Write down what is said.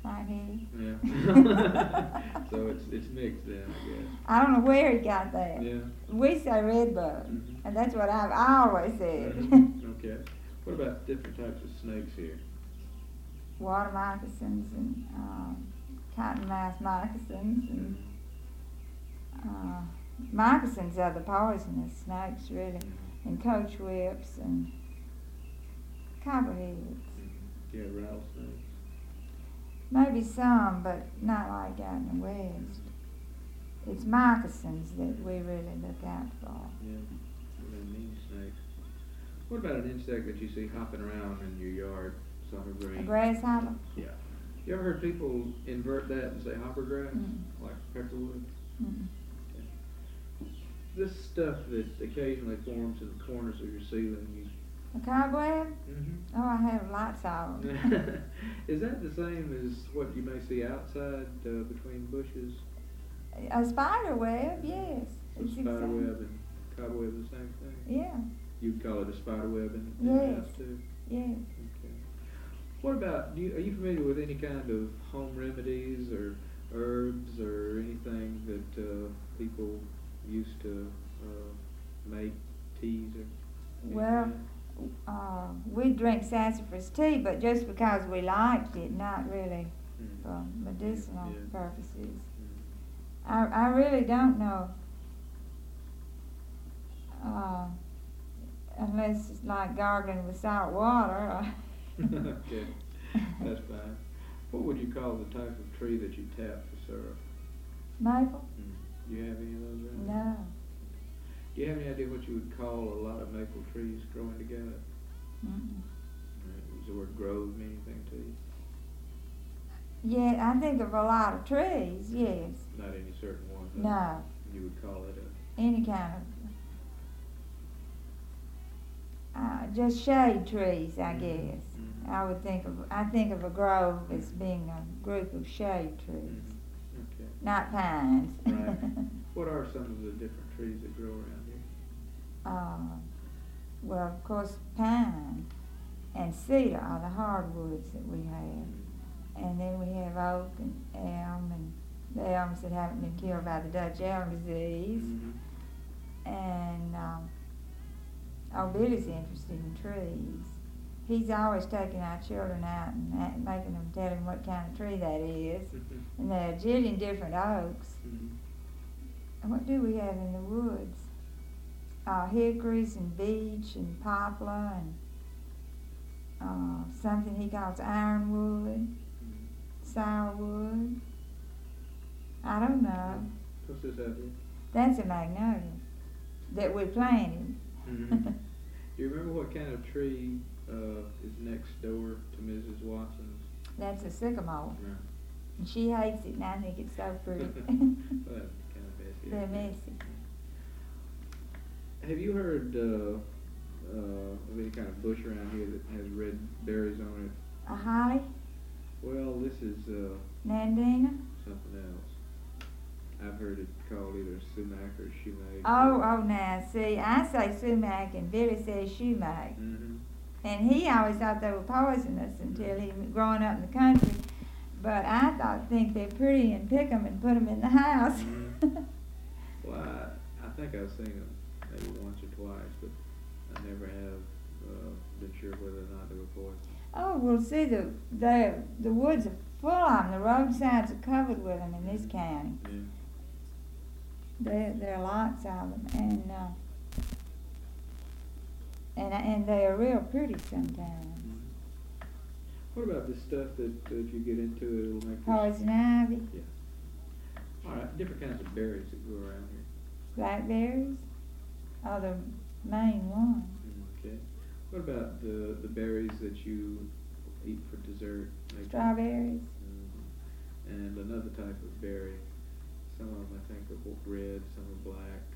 Right here. Yeah. So it's mixed then, I guess. I don't know where he got that. Yeah. We say redbud, Mm-hmm. and that's what I always said. Mm-hmm. Okay. What about different types of snakes here? Water moccasins and cottonmouth moccasins and moccasins are the poisonous snakes really, and coach whips and copperheads. Mm-hmm. Yeah, rattlesnakes. Maybe some, but not like out in the west. It's moccasins that we really look out for. Yeah, really mean snakes. What about an insect that you see hopping around in your yard, summer green? A grasshopper? Yeah. You ever heard people invert that and say hoppergrass, like peckerwood? Mm. This stuff that occasionally forms in the corners of your ceiling. A cobweb? Mm-hmm. Oh, I have lots of them. Is that the same as what you may see outside between bushes? A spider web, yes. So spider web and cobweb the same thing? Yeah. You'd call it a spider web in Yes. the house too? Yes. Okay. What about, are you familiar with any kind of home remedies or herbs or anything that people used to make teas or anything? Well, we drink sassafras tea, but just because we liked it, not really for medicinal purposes. I really don't know, unless it's like gargling with salt water. Okay, that's fine. What would you call the type of tree that you tap for syrup? Maple? Do you have any of those around? No. Do you have any idea what you would call a lot of maple trees growing together? Does the word grove mean anything to you? Yeah, I think of a lot of trees, yes. Not any certain one? No. You would call it any kind of, just shade trees, I guess. I think of a grove as being a group of shade trees. Okay. Not pines. Right. What are some of the different trees that grow around here? Well, of course, pine and cedar are the hardwoods that we have. And then we have oak and elm and the elms that haven't been killed by the Dutch elm disease. And Billy's interested in trees. He's always taking our children out and making them tell him what kind of tree that is. And there are a jillion different oaks. And what do we have in the woods? Hickories and beech and poplar and something he calls ironwood, sourwood. I don't know. What's this out here? That's a magnolia that we planted. Do you remember what kind of tree is next door to Mrs. Watson's? That's a sycamore. Right. And she hates it, and I think it's so pretty. Well, that's kind of messy. They're messy. Have you heard of any kind of bush around here that has red berries on it? A holly? Well, this is Nandina? something else. I've heard it called either sumac or shumac. Oh, now, see, I say sumac, and Billy says shumac. And he always thought they were poisonous until he was growing up in the country. But I think they're pretty and pick them and put them in the house. Well, I think I've seen them maybe once or twice, but I never have been sure whether or not they were poisonous. Oh, well, see, the woods are full of them. The roadsides are covered with them in this county. There are lots of them, and they are real pretty sometimes. What about this stuff that if you get into it'll make Poison ivy? Yeah. All right, different kinds of berries that grow around here. Blackberries are the main ones. Okay. What about the berries that you eat for dessert? Strawberries. And another type of berry. Some of them I think are red, some are black.